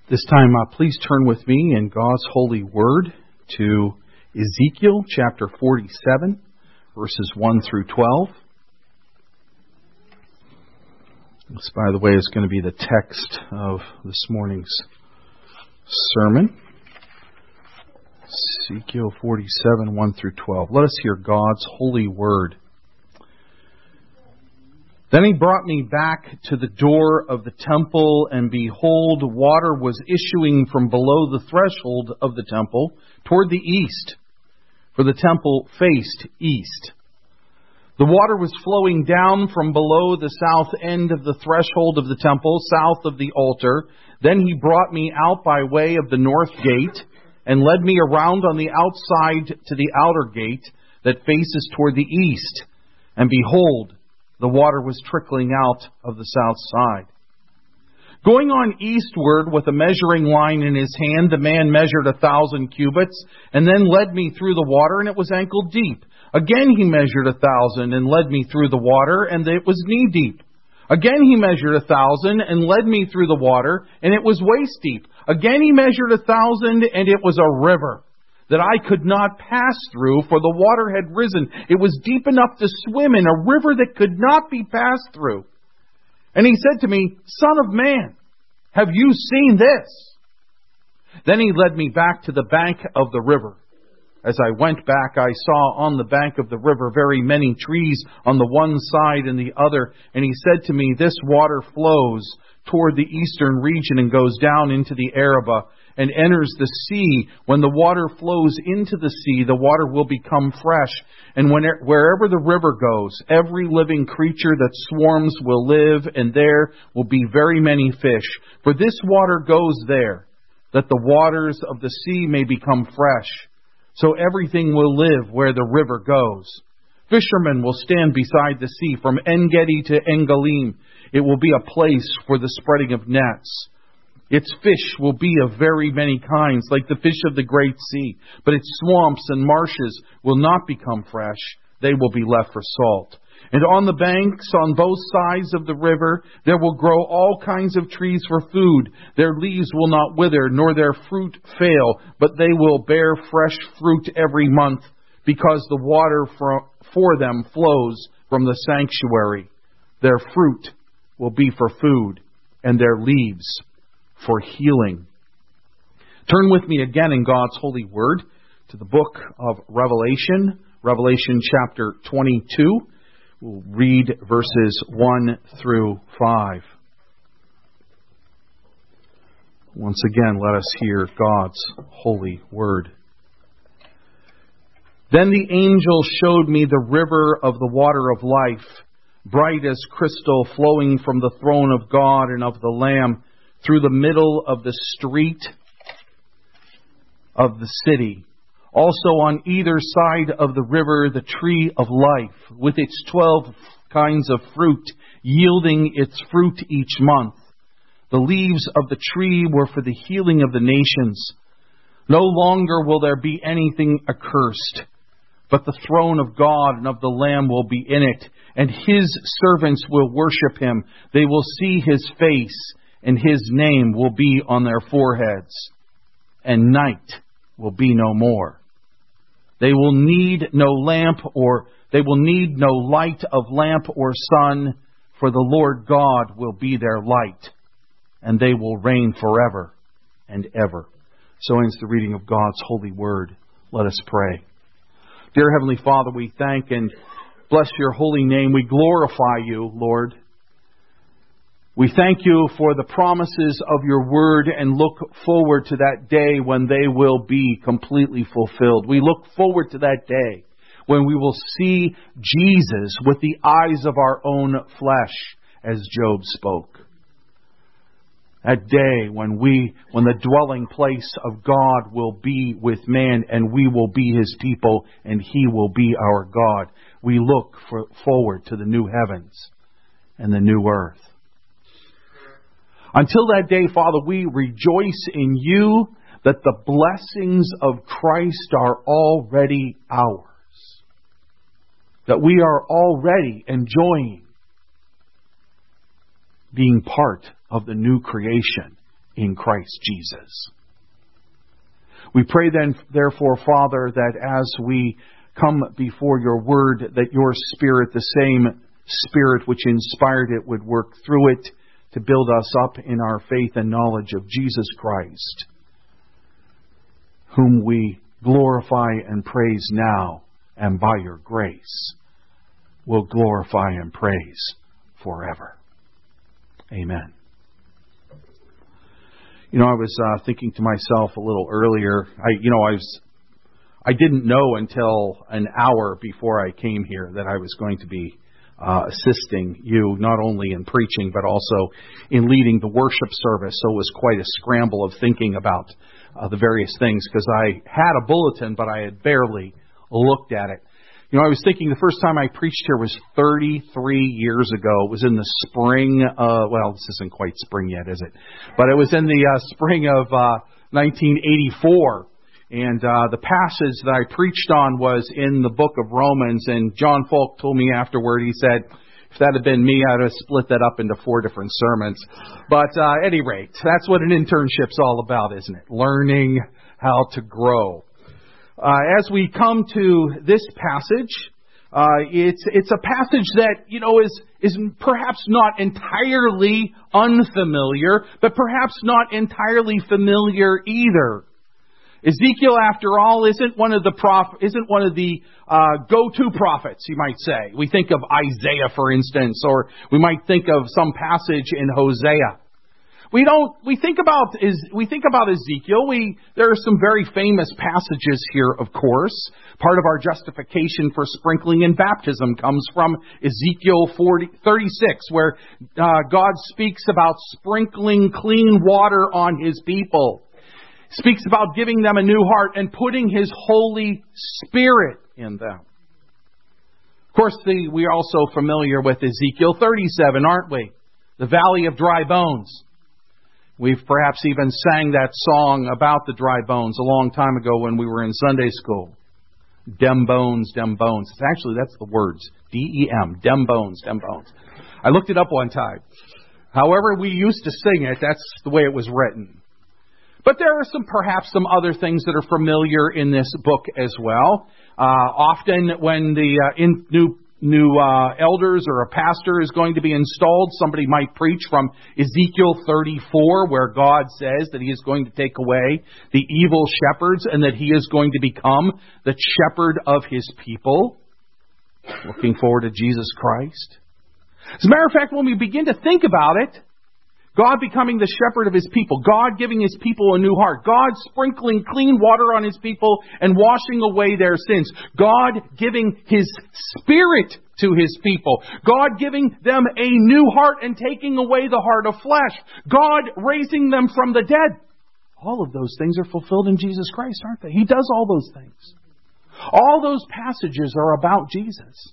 This time, please turn with me in God's holy word to Ezekiel chapter 47, verses 1 through 12. This, by the way, is going to be the text of this morning's sermon. Ezekiel 47, 1 through 12. Let us hear God's holy word. Then he brought me back to the door of the temple, and behold, water was issuing from below the threshold of the temple toward the east, for the temple faced east. The water was flowing down from below the south end of the threshold of the temple, south of the altar. Then he brought me out by way of the north gate, and led me around on the outside to the outer gate that faces toward the east. And behold, the water was trickling out of the south side. Going on eastward with a measuring line in his hand, the man measured 1,000 cubits, and then led me through the water, and it was ankle deep. Again he measured 1,000, and led me through the water, and it was knee deep. Again he measured 1,000, and led me through the water, and it was waist deep. Again he measured 1,000, and it was a river that I could not pass through, for the water had risen. It was deep enough to swim in, a river that could not be passed through. And he said to me, Son of man, have you seen this? Then he led me back to the bank of the river. As I went back, I saw on the bank of the river very many trees on the one side and the other. And he said to me, This water flows toward the eastern region and goes down into the Arabah and enters the sea. When the water flows into the sea, the water will become fresh. And wherever the river goes, every living creature that swarms will live, and there will be very many fish. For this water goes there, that the waters of the sea may become fresh. So everything will live where the river goes. Fishermen will stand beside the sea, from En-Gedi to En-Galim. It will be a place for the spreading of nets. Its fish will be of very many kinds, like the fish of the great sea. But its swamps and marshes will not become fresh. They will be left for salt. And on the banks, on both sides of the river, there will grow all kinds of trees for food. Their leaves will not wither, nor their fruit fail, but they will bear fresh fruit every month, because the water for them flows from the sanctuary. Their fruit will be for food, and their leaves for healing. Turn with me again in God's holy word to the book of Revelation, Revelation chapter 22. We'll read verses 1 through 5. Once again, let us hear God's holy word. Then the angel showed me the river of the water of life, bright as crystal, flowing from the throne of God and of the Lamb, through the middle of the street of the city. Also on either side of the river, the tree of life, with its 12 kinds of fruit, yielding its fruit each month. The leaves of the tree were for the healing of the nations. No longer will there be anything accursed, but the throne of God and of the Lamb will be in it, and His servants will worship Him. They will see His face, and His name will be on their foreheads, and night will be no more. They will need no light of lamp or sun, for the Lord God will be their light, and they will reign forever and ever. So ends the reading of God's holy word. Let us pray. Dear Heavenly Father, we thank and bless your holy name. We glorify you, Lord. We thank you for the promises of your word and look forward to that day when they will be completely fulfilled. We look forward to that day when we will see Jesus with the eyes of our own flesh, as Job spoke. That day when the dwelling place of God will be with man, and we will be His people and He will be our God. We look forward to the new heavens and the new earth. Until that day, Father, we rejoice in you that the blessings of Christ are already ours. That we are already enjoying being part of the new creation in Christ Jesus. We pray then, therefore, Father, that as we come before your word, that your Spirit, the same Spirit which inspired it, would work through it to build us up in our faith and knowledge of Jesus Christ, whom we glorify and praise now, and by your grace will glorify and praise forever. Amen. I was thinking to myself a little earlier. I didn't know until an hour before I came here that I was going to be assisting you, not only in preaching but also in leading the worship service. So it was quite a scramble of thinking about the various things, because I had a bulletin, but I had barely looked at it. I was thinking the first time I preached here was 33 years ago. It was in the spring this isn't quite spring yet, is it? But it was in the spring of 1984. And the passage that I preached on was in the book of Romans. And John Falk told me afterward, he said, if that had been me, I'd have split that up into 4 different sermons. But at any rate, that's what an internship's all about, isn't it? Learning how to grow. As we come to this passage, it's a passage that, is perhaps not entirely unfamiliar, but perhaps not entirely familiar either. Ezekiel, after all, isn't one of the go-to prophets, you might say. We think of Isaiah, for instance, or we might think of some passage in Hosea. We think about Ezekiel. There are some very famous passages here, of course. Part of our justification for sprinkling and baptism comes from Ezekiel 36, where God speaks about sprinkling clean water on His people. Speaks about giving them a new heart and putting His Holy Spirit in them. Of course, we are also familiar with Ezekiel 37, aren't we? The Valley of Dry Bones. We've perhaps even sang that song about the dry bones a long time ago when we were in Sunday school. Dem bones, dem bones. That's the words. D-E-M. Dem bones, dem bones. I looked it up one time. However we used to sing it, that's the way it was written. But there are perhaps some other things that are familiar in this book as well. Often when the new elders or a pastor is going to be installed, somebody might preach from Ezekiel 34, where God says that He is going to take away the evil shepherds and that He is going to become the shepherd of His people. Looking forward to Jesus Christ. As a matter of fact, when we begin to think about it, God becoming the shepherd of His people, God giving His people a new heart, God sprinkling clean water on His people and washing away their sins, God giving His Spirit to His people, God giving them a new heart and taking away the heart of flesh, God raising them from the dead. All of those things are fulfilled in Jesus Christ, aren't they? He does all those things. All those passages are about Jesus.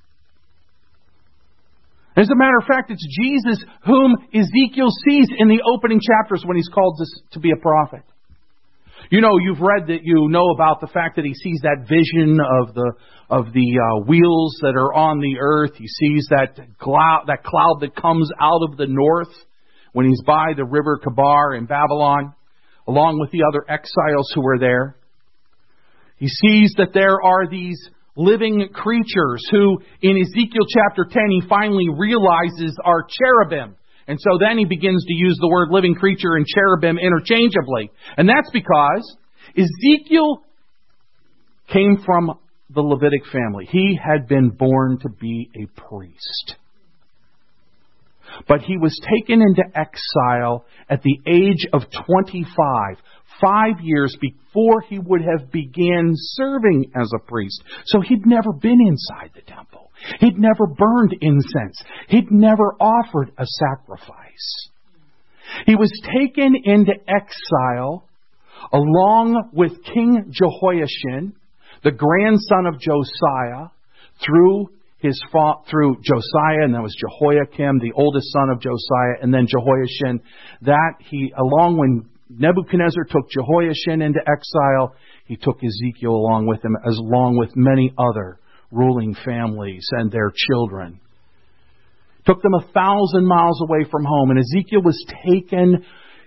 As a matter of fact, it's Jesus whom Ezekiel sees in the opening chapters when he's called to be a prophet. You've read that about the fact that he sees that vision of the wheels that are on the earth. He sees that cloud that comes out of the north when he's by the river Kabar in Babylon, along with the other exiles who are there. He sees that there are these living creatures who, in Ezekiel chapter 10, he finally realizes are cherubim. And so then he begins to use the word living creature and cherubim interchangeably. And that's because Ezekiel came from the Levitic family. He had been born to be a priest. But he was taken into exile at the age of 25, 5 years before he would have began serving as a priest. So he'd never been inside the temple. He'd never burned incense. He'd never offered a sacrifice. He was taken into exile along with King Jehoiachin, the grandson of Josiah, through Josiah, and that was Jehoiakim, the oldest son of Josiah, and then Jehoiachin. When Nebuchadnezzar took Jehoiachin into exile, he took Ezekiel along with him, along with many other ruling families and their children. Took them 1,000 miles away from home, and Ezekiel was taken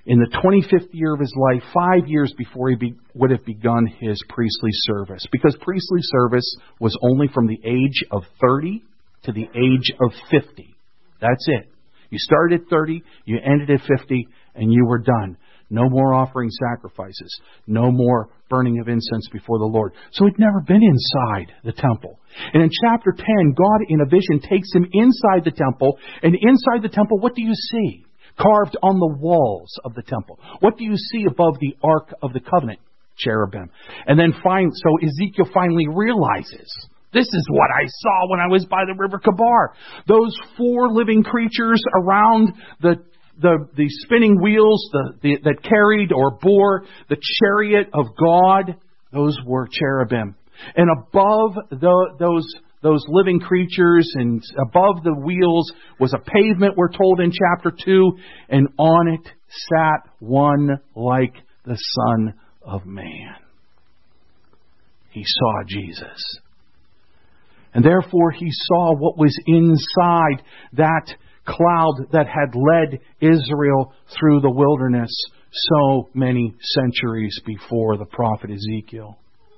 in the 25th year of his life, 5 years before he would have begun his priestly service. Because priestly service was only from the age of 30 to the age of 50. That's it. You started at 30, you ended at 50, and you were done. No more offering sacrifices. No more burning of incense before the Lord. So he'd never been inside the temple. And in chapter 10, God in a vision takes him inside the temple. And inside the temple, what do you see? Carved on the walls of the temple. What do you see above the Ark of the Covenant? Cherubim. And then so Ezekiel finally realizes, this is what I saw when I was by the river Kabar. Those 4 living creatures around the spinning wheels that carried or bore the chariot of God, those were cherubim. And above those living creatures and above the wheels was a pavement, we're told in chapter 2, and on it sat one like the Son of Man. He saw Jesus. And therefore he saw what was inside that cloud that had led Israel through the wilderness so many centuries before the prophet Ezekiel.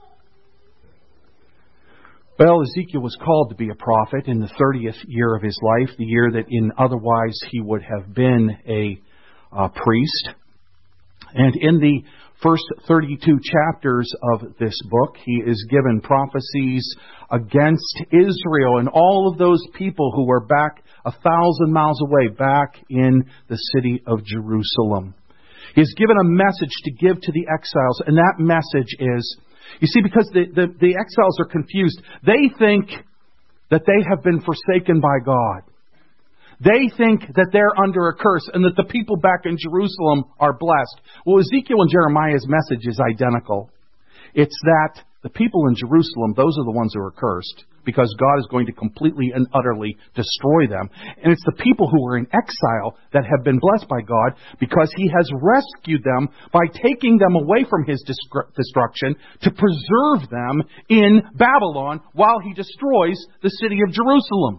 Well, Ezekiel was called to be a prophet in the 30th year of his life, the year that otherwise he would have been a priest. And in the first 32 chapters of this book, he is given prophecies against Israel and all of those people who were back 1,000 miles away, back in the city of Jerusalem. He is given a message to give to the exiles, and that message is, you see, because the exiles are confused. They think that they have been forsaken by God. They think that they're under a curse and that the people back in Jerusalem are blessed. Well, Ezekiel and Jeremiah's message is identical. It's that the people in Jerusalem, those are the ones who are cursed, because God is going to completely and utterly destroy them. And it's the people who are in exile that have been blessed by God, because He has rescued them by taking them away from His destruction to preserve them in Babylon while He destroys the city of Jerusalem.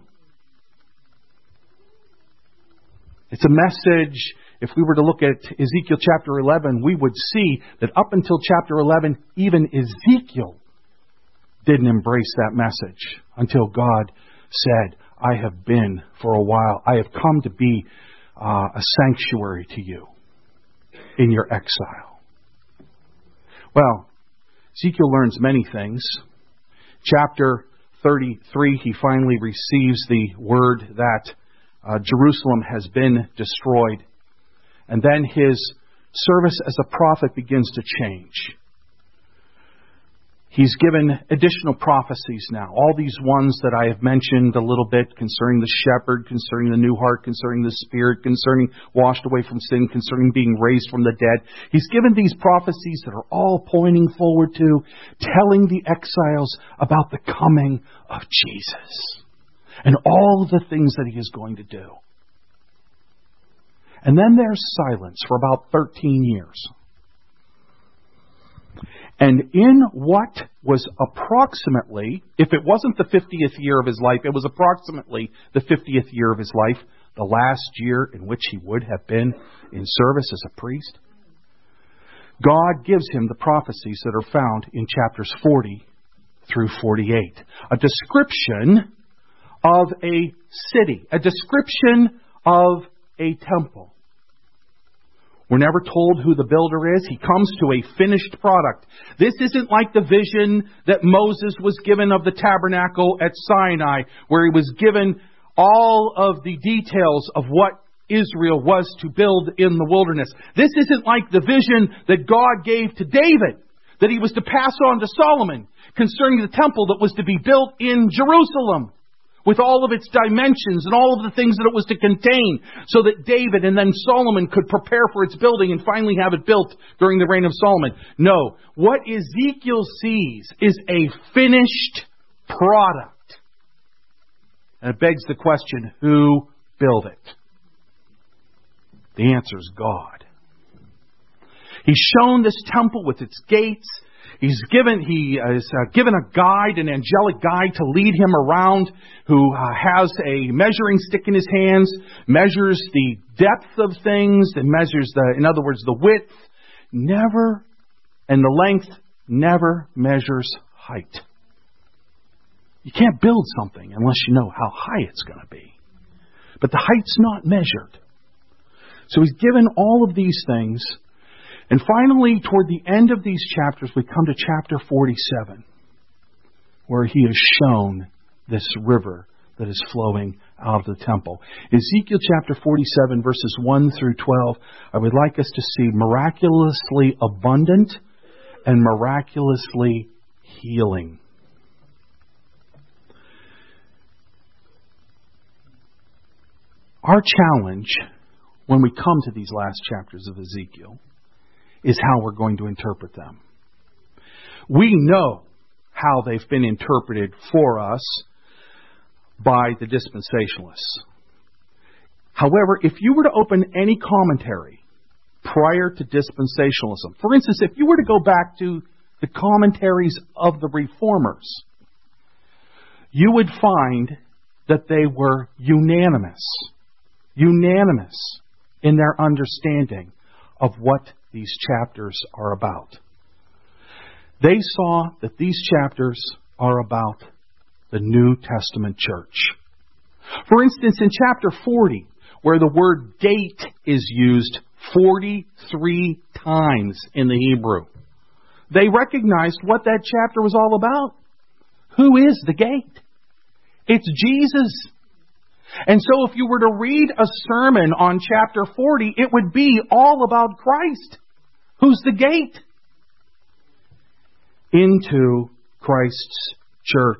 It's a message, if we were to look at Ezekiel chapter 11, we would see that up until chapter 11, even Ezekiel didn't embrace that message until God said, I have been for a while. I have come to be a sanctuary to you in your exile. Well, Ezekiel learns many things. Chapter 33, he finally receives the word that Jerusalem has been destroyed. And then his service as a prophet begins to change. He's given additional prophecies now. All these ones that I have mentioned a little bit concerning the shepherd, concerning the new heart, concerning the spirit, concerning washed away from sin, concerning being raised from the dead. He's given these prophecies that are all pointing forward to telling the exiles about the coming of Jesus and all of the things that He is going to do. And then there's silence for about 13 years. And in what was approximately, if it wasn't the 50th year of his life, it was approximately the 50th year of his life, the last year in which he would have been in service as a priest, God gives him the prophecies that are found in chapters 40 through 48. A description of a city, a description of a temple. We're never told who the builder is. He comes to a finished product. This isn't like the vision that Moses was given of the tabernacle at Sinai, where he was given all of the details of what Israel was to build in the wilderness. This isn't like the vision that God gave to David, that he was to pass on to Solomon, concerning the temple that was to be built in Jerusalem, with all of its dimensions and all of the things that it was to contain, so that David and then Solomon could prepare for its building and finally have it built during the reign of Solomon. No, what Ezekiel sees is a finished product. And it begs the question, who built it? The answer is God. He's shown this temple with its gates, He is given a guide, an angelic guide to lead him around, who has a measuring stick in his hands, measures the depth of things, and measures in other words, the width, and the length, never measures height. You can't build something unless you know how high it's going to be. But the height's not measured. So he's given all of these things. And finally, toward the end of these chapters, we come to chapter 47, where he is shown this river that is flowing out of the temple. Ezekiel chapter 47, verses 1 through 12, I would like us to see miraculously abundant and miraculously healing. Our challenge when we come to these last chapters of Ezekiel is how we're going to interpret them. We know how they've been interpreted for us by the dispensationalists. However, if you were to open any commentary prior to dispensationalism, for instance, if you were to go back to the commentaries of the Reformers, you would find that they were unanimous in their understanding of what these chapters are about. They saw that these chapters are about the New Testament church. For instance, in chapter 40, where the word gate is used 43 times in the Hebrew, they recognized what that chapter was all about. Who is the gate? It's Jesus. And so if you were to read a sermon on chapter 40, it would be all about Christ. Who's the gate? Into Christ's church.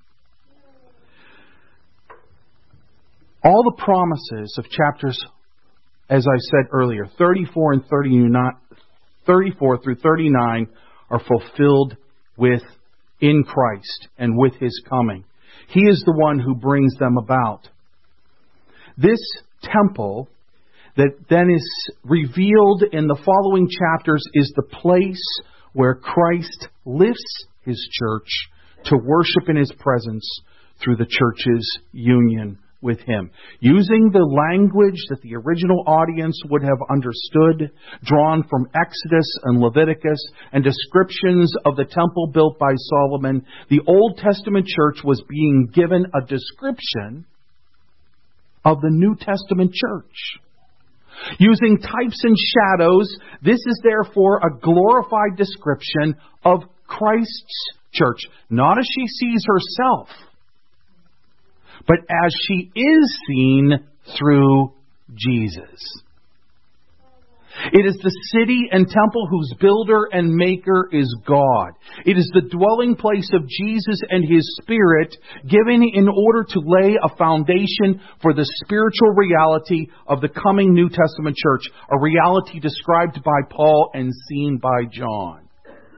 All the promises of chapters, as I said earlier, 34 and 34 through 39 are fulfilled in Christ and with His coming. He is the one who brings them about. This temple that then is revealed in the following chapters is the place where Christ lifts His church to worship in His presence through the church's union with Him. Using the language that the original audience would have understood, drawn from Exodus and Leviticus and descriptions of the temple built by Solomon, the Old Testament church was being given a description of the New Testament church. Using types and shadows, this is therefore a glorified description of Christ's church, not as she sees herself, but as she is seen through Jesus. It is the city and temple whose builder and maker is God. It is the dwelling place of Jesus and His Spirit, given in order to lay a foundation for the spiritual reality of the coming New Testament church, a reality described by Paul and seen by John.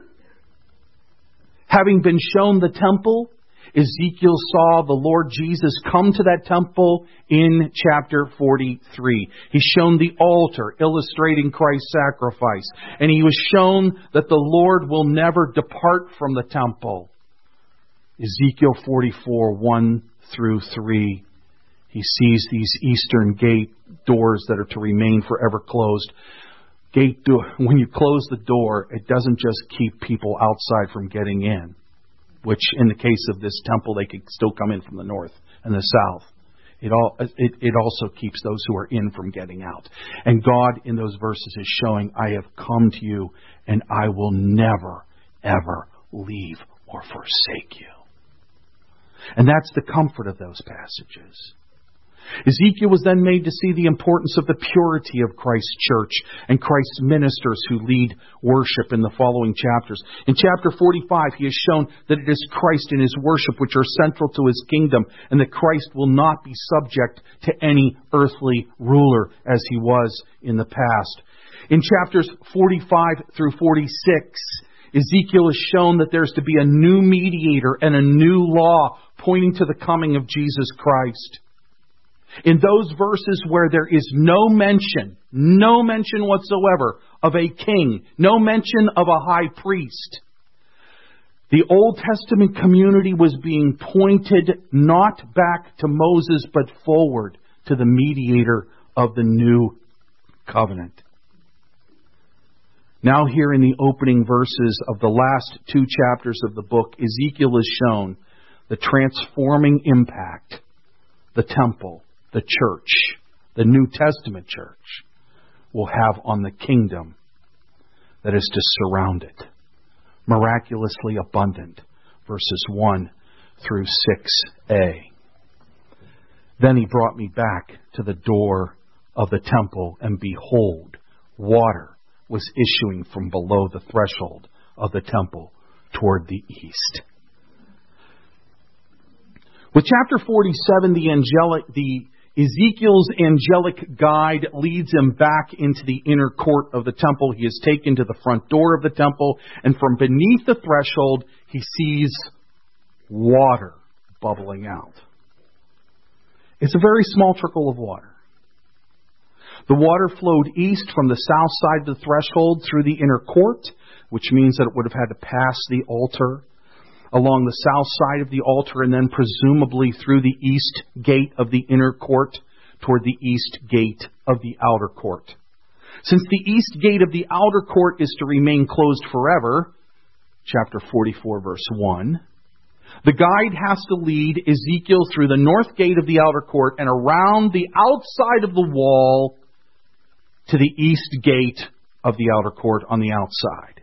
Having been shown the temple, Ezekiel saw the Lord Jesus come to that temple in chapter 43. He's shown the altar illustrating Christ's sacrifice. And he was shown that the Lord will never depart from the temple. Ezekiel 44, 1 through 3. He sees these eastern gate doors that are to remain forever closed. Gate door. When you close the door, it doesn't just keep people outside from getting in, which in the case of this temple, they could still come in from the north and the south. It also keeps those who are in from getting out. And God in those verses is showing, I have come to you and I will never, ever leave or forsake you. And that's the comfort of those passages. Ezekiel was then made to see the importance of the purity of Christ's church and Christ's ministers who lead worship in the following chapters. In chapter 45, he is shown that it is Christ and His worship which are central to His kingdom, and that Christ will not be subject to any earthly ruler as He was in the past. In chapters 45 through 46, Ezekiel is shown that there's to be a new mediator and a new law pointing to the coming of Jesus Christ. In those verses where there is no mention whatsoever of a king, no mention of a high priest, The Old Testament community was being pointed not back to Moses, but forward to the mediator of the new covenant. Now here in the opening verses of the last 2 chapters of the book, Ezekiel is shown the transforming impact the temple, the church, the New Testament church will have on the kingdom that is to surround it. Miraculously abundant, verses 1 through 6a. Then he brought me back to the door of the temple, and behold, water was issuing from below the threshold of the temple toward the east. With chapter 47, Ezekiel's angelic guide leads him back into the inner court of the temple. He is taken to the front door of the temple, and from beneath the threshold, he sees water bubbling out. It's a very small trickle of water. The water flowed east from the south side of the threshold through the inner court, which means that it would have had to pass the altar, along the south side of the altar, and then presumably through the east gate of the inner court toward the east gate of the outer court. Since the east gate of the outer court is to remain closed forever, chapter 44, verse 1, the guide has to lead Ezekiel through the north gate of the outer court and around the outside of the wall to the east gate of the outer court on the outside.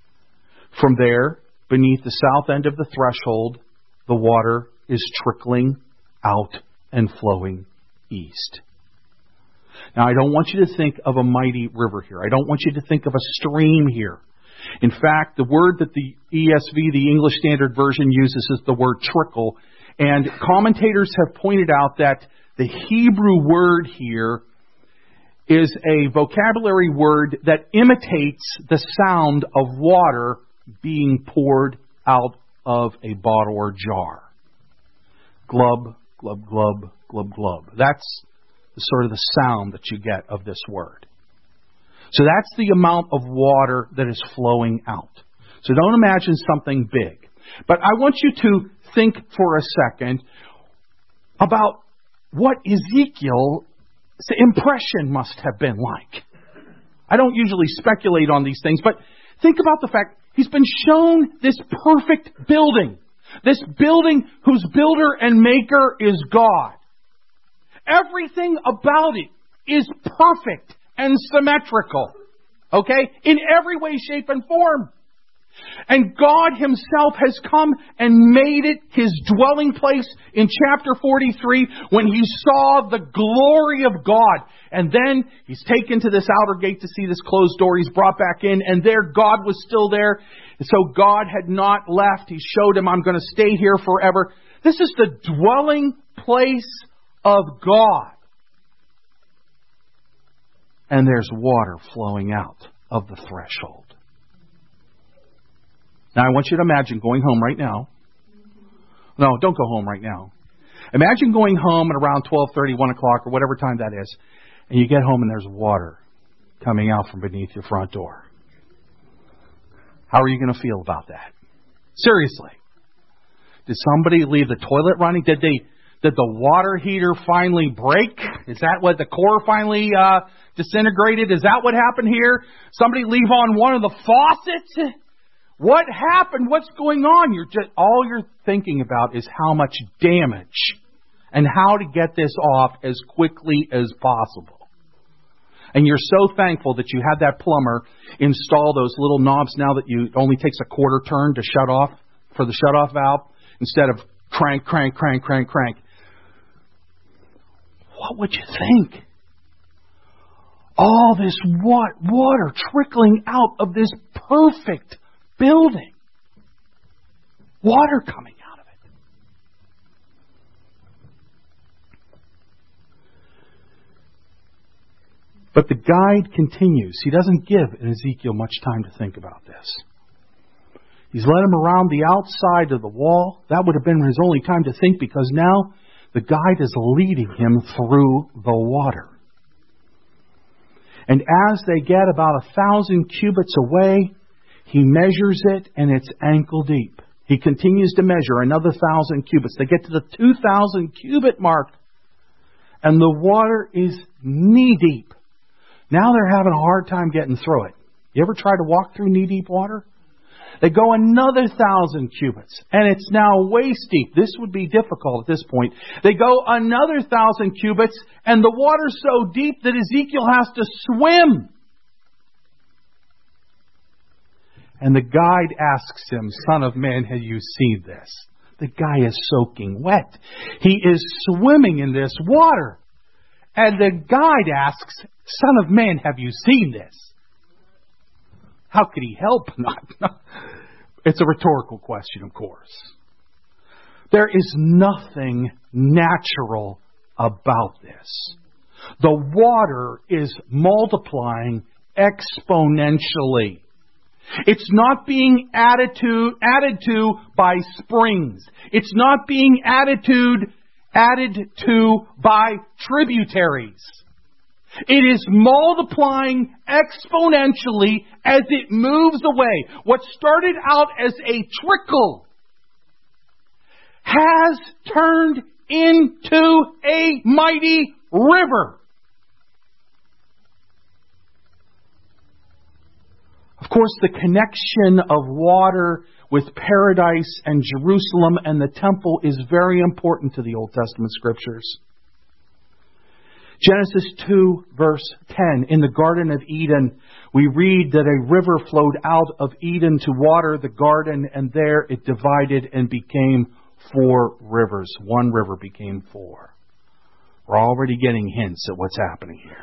From there, beneath the south end of the threshold, the water is trickling out and flowing east. Now, I don't want you to think of a mighty river here. I don't want you to think of a stream here. In fact, the word that the ESV, the English Standard Version, uses is the word trickle. And commentators have pointed out that the Hebrew word here is a vocabulary word that imitates the sound of water being poured out of a bottle or jar. Glub, glub, glub, glub, glub. That's sort of the sound that you get of this word. So that's the amount of water that is flowing out. So don't imagine something big. But I want you to think for a second about what Ezekiel's impression must have been like. I don't usually speculate on these things, but think about the fact he's been shown this perfect building. This building whose builder and maker is God. Everything about it is perfect and symmetrical. Okay? In every way, shape, and form. And God Himself has come and made it His dwelling place in chapter 43 when He saw the glory of God. And then He's taken to this outer gate to see this closed door. He's brought back in, and there God was still there. So God had not left. He showed Him, I'm going to stay here forever. This is the dwelling place of God. And there's water flowing out of the threshold. Now, I want you to imagine going home right now. No, don't go home right now. Imagine going home at around 12:30, 1 o'clock, or whatever time that is, and you get home and there's water coming out from beneath your front door. How are you going to feel about that? Seriously. Did somebody leave the toilet running? Did the water heater finally break? Is that what the core finally disintegrated? Is that what happened here? Somebody leave on one of the faucets? What happened? What's going on? All you're thinking about is how much damage and how to get this off as quickly as possible. And you're so thankful that you had that plumber install those little knobs now that it only takes a quarter turn to shut off for the shut-off valve instead of crank, crank, crank, crank, crank. What would you think? All this water trickling out of this perfect building. Water coming out of it. But the guide continues. He doesn't give Ezekiel much time to think about this. He's led him around the outside of the wall. That would have been his only time to think, because now the guide is leading him through the water. And as they get about 1,000 cubits away, he measures it, and it's ankle deep. He continues to measure another 1,000 cubits. They get to the 2,000 cubit mark, and the water is knee-deep. Now they're having a hard time getting through it. You ever try to walk through knee-deep water? They go another 1,000 cubits, and it's now waist-deep. This would be difficult at this point. They go another 1,000 cubits, and the water's so deep that Ezekiel has to swim. And the guide asks him, "Son of man, have you seen this?" The guy is soaking wet. He is swimming in this water. And the guide asks, "Son of man, have you seen this?" How could he help not? It's a rhetorical question, of course. There is nothing natural about this. The water is multiplying exponentially. It's not being added to by springs. It's not being added to by tributaries. It is multiplying exponentially as it moves away. What started out as a trickle has turned into a mighty river. Of course, the connection of water with paradise and Jerusalem and the temple is very important to the Old Testament Scriptures. Genesis 2, verse 10, in the Garden of Eden, we read that a river flowed out of Eden to water the garden, and there it divided and became 4 rivers. 1 river became 4. We're already getting hints at what's happening here.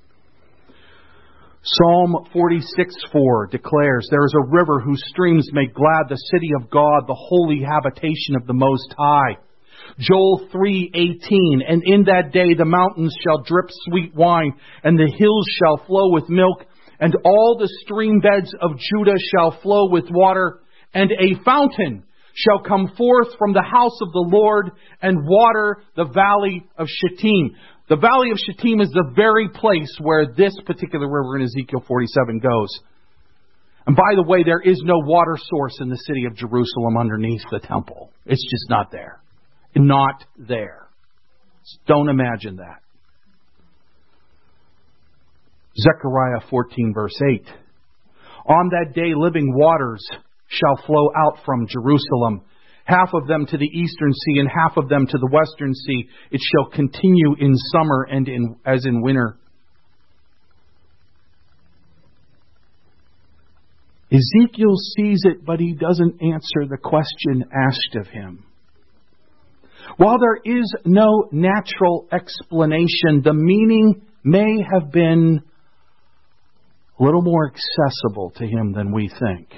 Psalm 46:4 declares, "There is a river whose streams make glad the city of God, the holy habitation of the Most High." Joel 3:18, "And in that day the mountains shall drip sweet wine, and the hills shall flow with milk, and all the stream beds of Judah shall flow with water, and a fountain shall come forth from the house of the Lord, and water the valley of Shittim." The valley of Shittim is the very place where this particular river in Ezekiel 47 goes. And by the way, there is no water source in the city of Jerusalem underneath the temple. It's just not there. Not there. Don't imagine that. Zechariah 14, verse 8. "On that day living waters shall flow out from Jerusalem, half of them to the eastern sea and half of them to the western sea. It shall continue in summer and as in winter." Ezekiel sees it, but he doesn't answer the question asked of him. While there is no natural explanation, the meaning may have been a little more accessible to him than we think.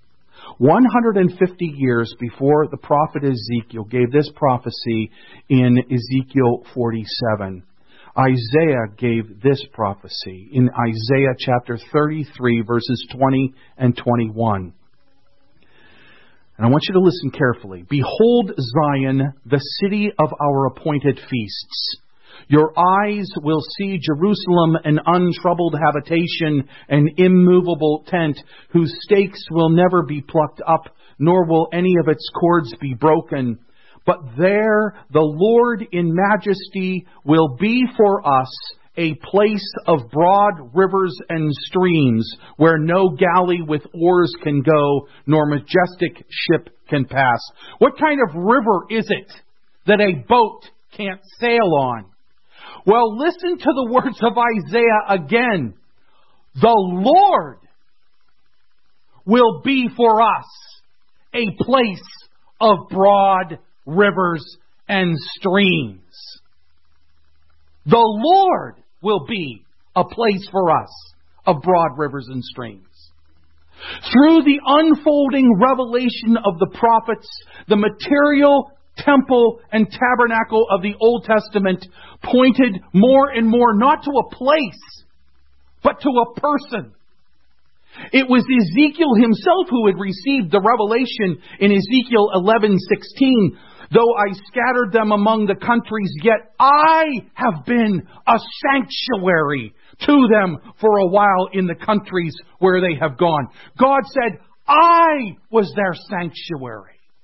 150 years before the prophet Ezekiel gave this prophecy in Ezekiel 47, Isaiah gave this prophecy in Isaiah chapter 33, verses 20 and 21. And I want you to listen carefully. "Behold Zion, the city of our appointed feasts. Your eyes will see Jerusalem, an untroubled habitation, an immovable tent, whose stakes will never be plucked up, nor will any of its cords be broken. But there the Lord in majesty will be for us a place of broad rivers and streams, where no galley with oars can go, nor majestic ship can pass." What kind of river is it that a boat can't sail on? Well, listen to the words of Isaiah again. The Lord will be for us a place of broad rivers and streams. The Lord will be a place for us of broad rivers and streams. Through the unfolding revelation of the prophets, the material temple and tabernacle of the Old Testament pointed more and more not to a place, but to a person. It was Ezekiel himself who had received the revelation in Ezekiel 11:16. "Though I scattered them among the countries, yet I have been a sanctuary to them for a while in the countries where they have gone." God said, "I was their sanctuary."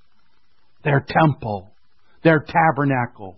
their temple, their tabernacle.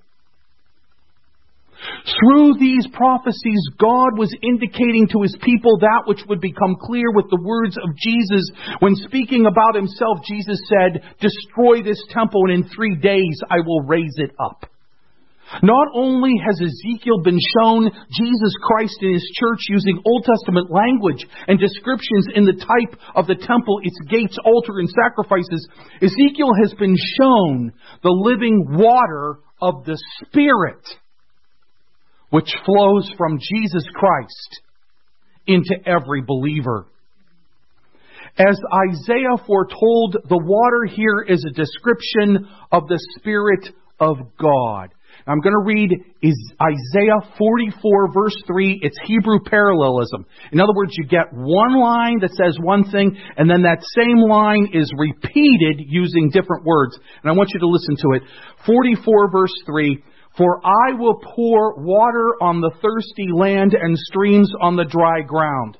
Through these prophecies, God was indicating to His people that which would become clear with the words of Jesus. When speaking about Himself, Jesus said, "Destroy this temple, and in 3 days I will raise it up." Not only has Ezekiel been shown Jesus Christ in His church using Old Testament language and descriptions in the type of the temple, its gates, altar, and sacrifices, Ezekiel has been shown the living water of the Spirit, which flows from Jesus Christ into every believer. As Isaiah foretold, the water here is a description of the Spirit of God. I'm going to read Isaiah 44 verse 3. It's Hebrew parallelism. In other words, you get one line that says one thing, and then that same line is repeated using different words. And I want you to listen to it. 44 verse 3. "For I will pour water on the thirsty land and streams on the dry ground.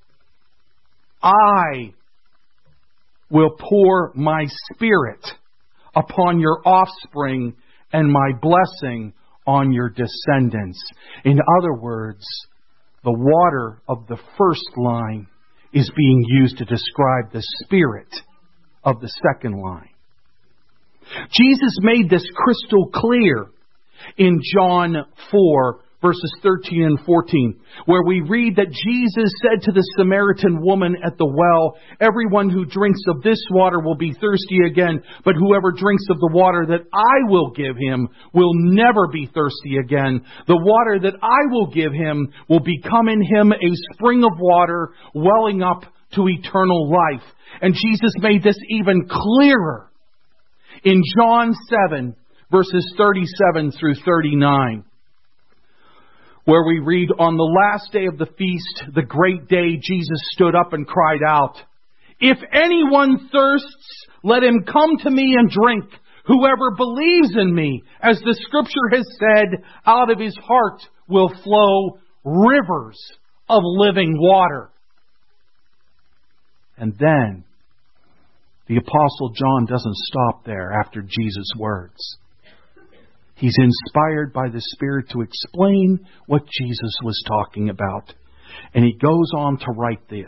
I will pour my Spirit upon your offspring and my blessing on your descendants." In other words, the water of the first line is being used to describe the Spirit of the second line. Jesus made this crystal clear in John 4, verses 13 and 14, where we read that Jesus said to the Samaritan woman at the well, "Everyone who drinks of this water will be thirsty again, but whoever drinks of the water that I will give him will never be thirsty again. The water that I will give him will become in him a spring of water welling up to eternal life." And Jesus made this even clearer in John 7, verses 37 through 39. Where we read, "On the last day of the feast, the great day, Jesus stood up and cried out, 'If anyone thirsts, let him come to me and drink. Whoever believes in me, as the Scripture has said, out of his heart will flow rivers of living water.'" And then the Apostle John doesn't stop there after Jesus' words. He's inspired by the Spirit to explain what Jesus was talking about. And he goes on to write this.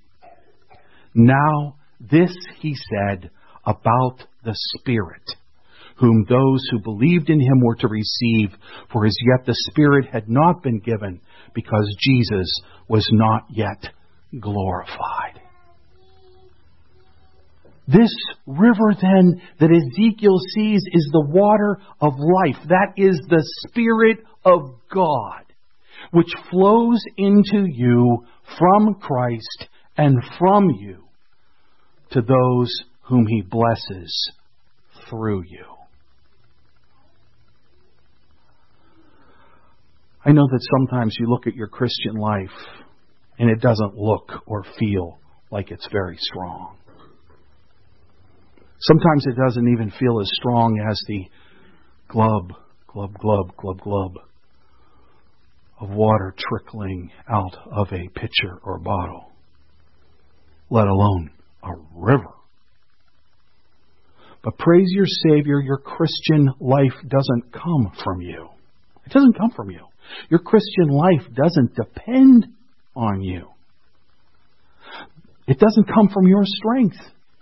"Now this he said about the Spirit, whom those who believed in him were to receive, for as yet the Spirit had not been given, because Jesus was not yet glorified." This river then that Ezekiel sees is the water of life. That is the Spirit of God, which flows into you from Christ and from you to those whom He blesses through you. I know that sometimes you look at your Christian life and it doesn't look or feel like it's very strong. Sometimes it doesn't even feel as strong as the glub, glub, glub, glub, glub of water trickling out of a pitcher or bottle, let alone a river. But praise your Savior, your Christian life doesn't come from you. It doesn't come from you. Your Christian life doesn't depend on you. It doesn't come from your strength.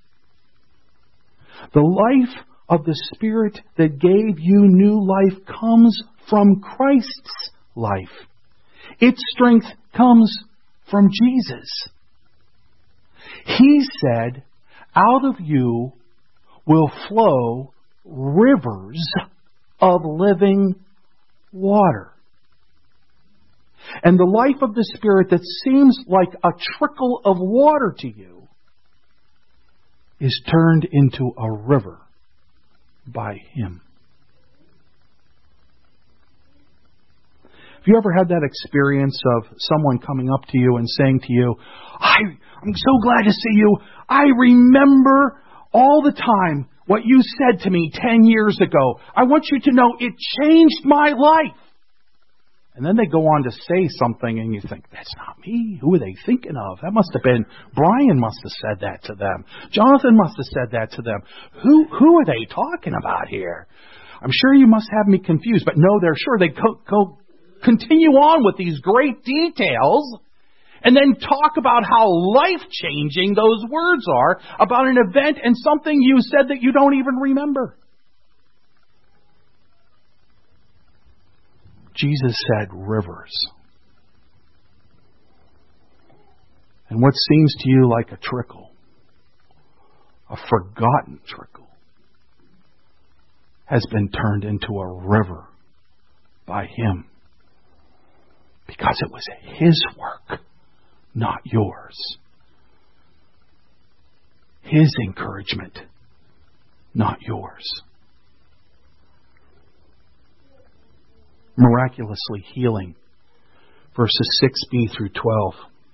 The life of the Spirit that gave you new life comes from Christ's life. Its strength comes from Jesus. He said, "Out of you will flow rivers of living water." And the life of the Spirit that seems like a trickle of water to you is turned into a river by Him. Have you ever had that experience of someone coming up to you and saying to you, I'm so glad to see you. I remember all the time what you said to me 10 years ago. I want you to know it changed my life. And then they go on to say something and you think, that's not me. Who are they thinking of? That must have been, Brian must have said that to them. Jonathan must have said that to them. Who are they talking about here? I'm sure you must have me confused, but no, they're sure. They continue on with these great details and then talk about how life-changing those words are about an event and something you said that you don't even remember. Jesus said rivers. And what seems to you like a trickle, a forgotten trickle, has been turned into a river by Him. Because it was His work, not yours. His encouragement, not yours. Miraculously healing. Verses 6b through 12.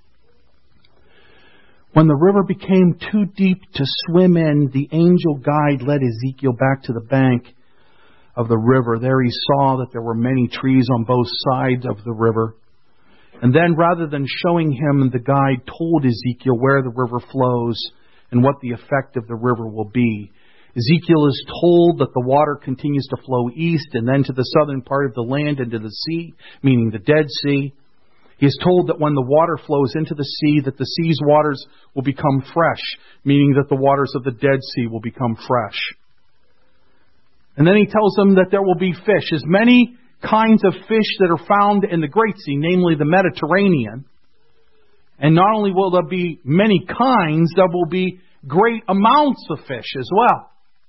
When the river became too deep to swim in, the angel guide led Ezekiel back to the bank of the river. There he saw that there were many trees on both sides of the river. And then, rather than showing him, the guide told Ezekiel where the river flows and what the effect of the river will be. Ezekiel is told that the water continues to flow east and then to the southern part of the land into the sea, meaning the Dead Sea. He is told that when the water flows into the sea, that the sea's waters will become fresh, meaning that the waters of the Dead Sea will become fresh. And then he tells them that there will be fish, as many kinds of fish that are found in the Great Sea, namely the Mediterranean. And not only will there be many kinds, there will be great amounts of fish as well.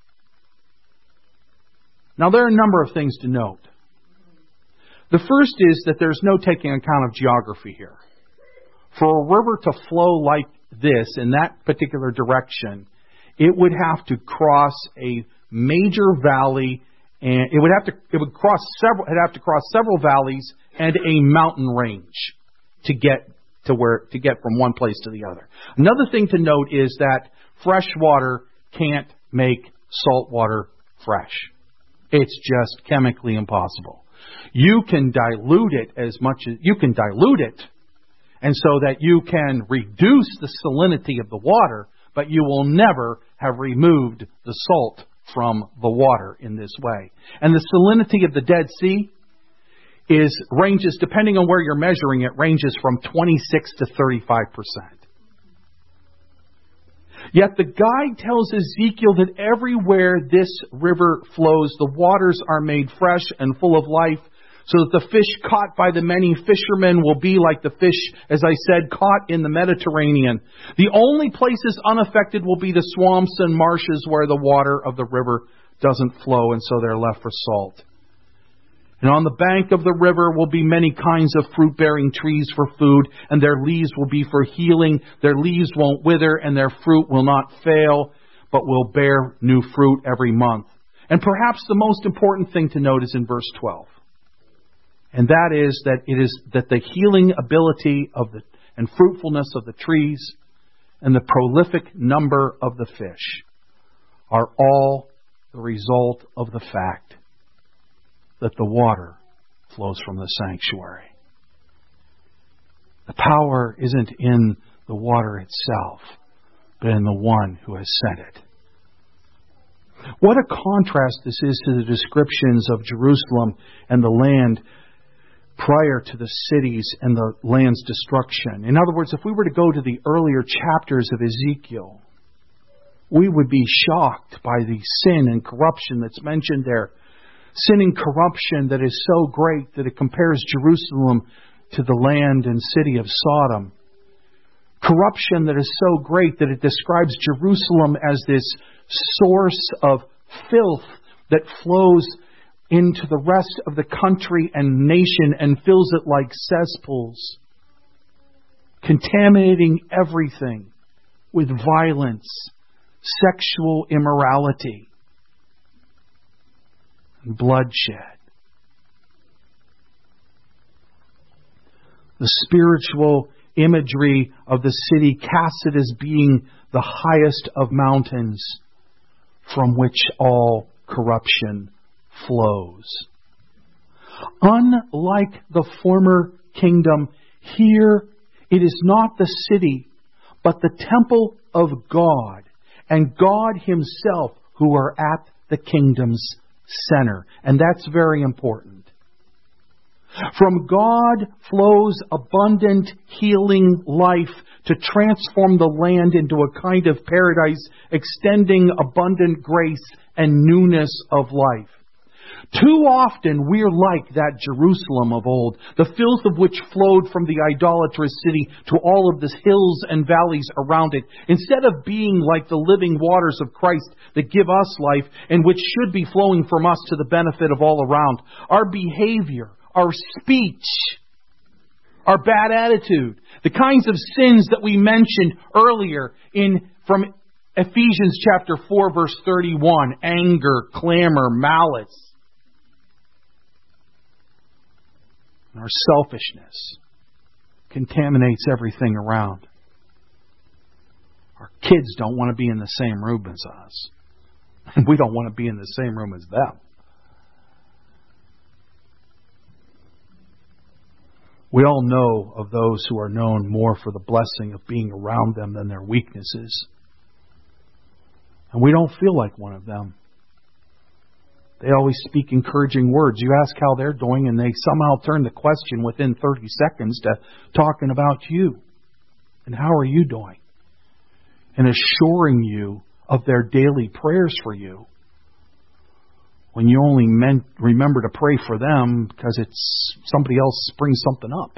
Now, there are a number of things to note. The first is that there's no taking account of geography here. For a river to flow like this in that particular direction, it would have to cross a major valley, and it would have to cross several valleys and a mountain range to get from one place to the other. Another thing to note is that fresh water can't make salt water fresh. It's just chemically impossible. You can dilute it as much as you can dilute it, and so that you can reduce the salinity of the water, but you will never have removed the salt from the water in this way. And the salinity of the Dead Sea ranges, depending on where you're measuring it, ranges from 26 to 35%. Yet the guide tells Ezekiel that everywhere this river flows, the waters are made fresh and full of life, so that the fish caught by the many fishermen will be like the fish, as I said, caught in the Mediterranean. The only places unaffected will be the swamps and marshes where the water of the river doesn't flow, and so they're left for salt. And on the bank of the river will be many kinds of fruit-bearing trees for food, and their leaves will be for healing. Their leaves won't wither, and their fruit will not fail, but will bear new fruit every month. And perhaps the most important thing to note is in verse 12. And that is that the healing ability and fruitfulness of the trees and the prolific number of the fish are all the result of the fact that the water flows from the sanctuary. The power isn't in the water itself, but in the one who has sent it. What a contrast this is to the descriptions of Jerusalem and the land prior to the cities and the land's destruction. In other words, if we were to go to the earlier chapters of Ezekiel, we would be shocked by the sin and corruption that's mentioned there. Sin and corruption that is so great that it compares Jerusalem to the land and city of Sodom. Corruption that is so great that it describes Jerusalem as this source of filth that flows into the rest of the country and nation and fills it like cesspools, contaminating everything with violence, sexual immorality, and bloodshed. The spiritual imagery of the city casts it as being the highest of mountains from which all corruption flows. Unlike the former kingdom, here it is not the city, but the temple of God, and God Himself who are at the kingdom's center. And that's very important. From God flows abundant healing life to transform the land into a kind of paradise, extending abundant grace and newness of life. Too often we're like that Jerusalem of old, the filth of which flowed from the idolatrous city to all of the hills and valleys around it. Instead of being like the living waters of Christ that give us life and which should be flowing from us to the benefit of all around, our behavior, our speech, our bad attitude, the kinds of sins that we mentioned earlier from Ephesians chapter 4 verse 31, anger, clamor, malice, and our selfishness contaminates everything around. Our kids don't want to be in the same room as us, and we don't want to be in the same room as them. We all know of those who are known more for the blessing of being around them than their weaknesses. And we don't feel like one of them. They always speak encouraging words. You ask how they're doing, and they somehow turn the question within 30 seconds to talking about you. And how are you doing? And assuring you of their daily prayers for you, when you only remember to pray for them because it's somebody else brings something up.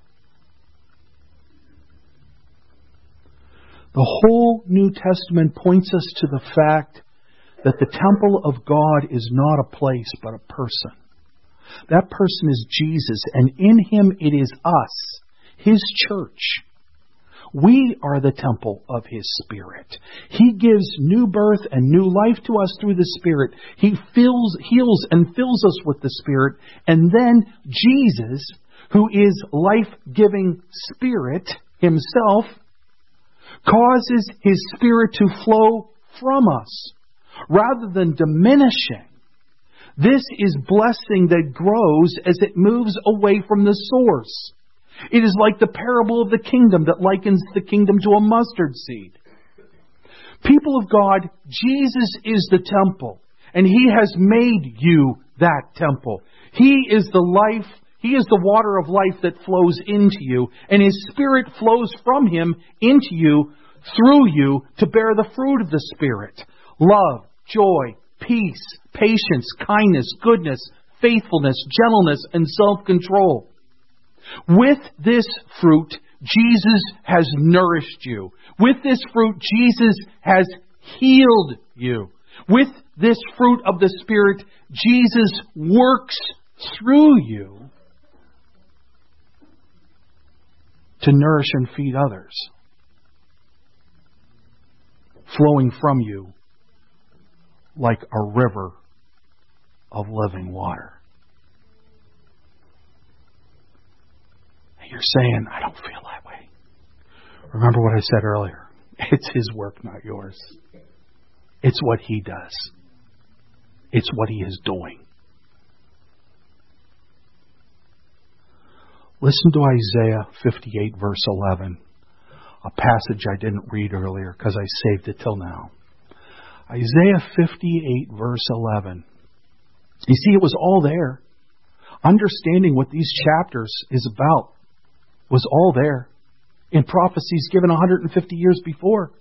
The whole New Testament points us to the fact that the temple of God is not a place but a person. That person is Jesus, and in Him it is us, His church. We are the temple of His Spirit. He gives new birth and new life to us through the Spirit. He heals and fills us with the Spirit. And then Jesus, who is life-giving Spirit Himself, causes His Spirit to flow from us rather than diminishing. This is blessing that grows as it moves away from the source. It is like the parable of the kingdom that likens the kingdom to a mustard seed. People of God, Jesus is the temple, and He has made you that temple. He is the life, He is the water of life that flows into you, and His Spirit flows from Him into you, through you, to bear the fruit of the Spirit. Love, joy, peace, patience, kindness, goodness, faithfulness, gentleness, and self-control. With this fruit, Jesus has nourished you. With this fruit, Jesus has healed you. With this fruit of the Spirit, Jesus works through you to nourish and feed others, flowing from you like a river of living water. You're saying, I don't feel that way. Remember what I said earlier. It's His work, not yours. It's what He does. It's what He is doing. Listen to Isaiah 58, verse 11. A passage I didn't read earlier because I saved it till now. Isaiah 58, verse 11. You see, it was all there. Understanding what these chapters is about was all there in prophecies given 150 years before.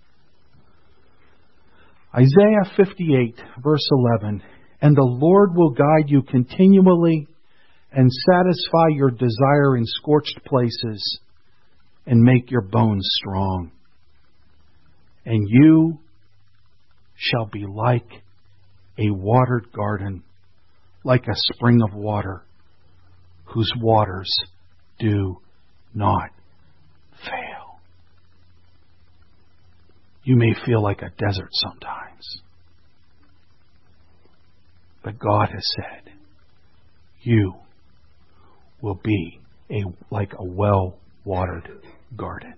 Isaiah 58, verse 11. And the Lord will guide you continually and satisfy your desire in scorched places and make your bones strong. And you shall be like a watered garden, like a spring of water, whose waters do not fail. You may feel like a desert sometimes, but God has said you will be like a well-watered garden.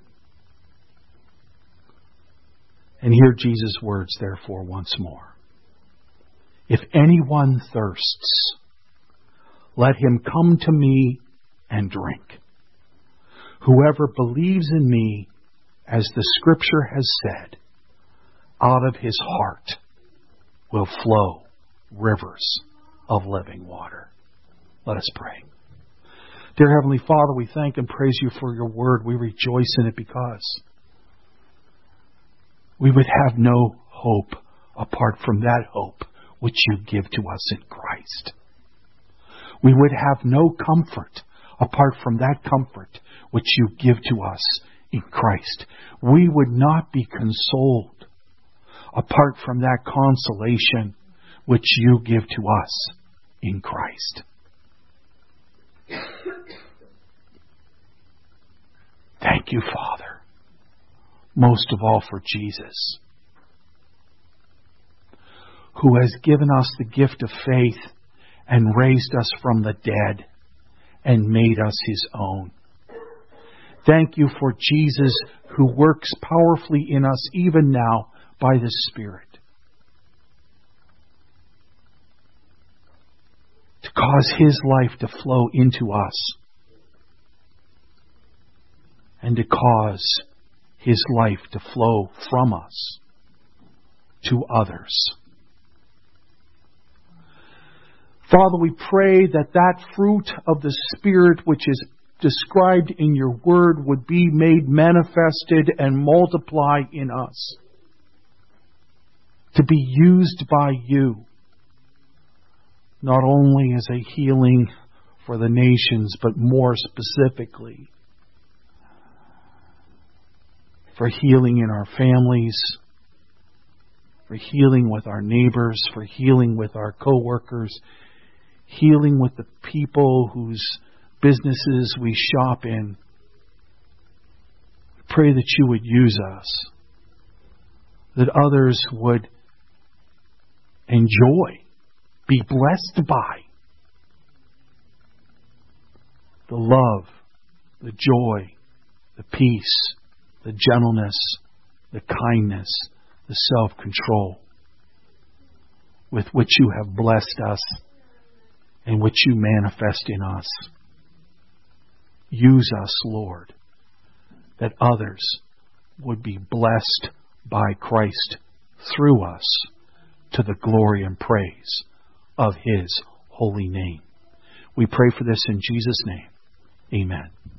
And hear Jesus' words, therefore, once more. If anyone thirsts, let him come to me and drink. Whoever believes in me, as the Scripture has said, out of his heart will flow rivers of living water. Let us pray. Dear Heavenly Father, we thank and praise you for your word. We rejoice in it because we would have no hope apart from that hope which you give to us in Christ. We would have no comfort apart from that comfort which you give to us in Christ. We would not be consoled apart from that consolation which you give to us in Christ. Thank you, Father, most of all for Jesus, who has given us the gift of faith and raised us from the dead and made us his own. Thank you for Jesus, who works powerfully in us even now by the Spirit, to cause his life to flow into us and to cause his life to flow from us to others. Father, we pray that that fruit of the Spirit which is described in your word would be made manifested and multiply in us, to be used by you, not only as a healing for the nations, but more specifically for healing in our families, for healing with our neighbors, for healing with our co-workers, healing with the people whose businesses we shop in. Pray that you would use us, that others would enjoy, be blessed by the love, the joy, the peace, the gentleness, the kindness, the self-control with which you have blessed us and which you manifest in us. Use us, Lord, that others would be blessed by Christ through us to the glory and praise of his holy name. We pray for this in Jesus' name. Amen.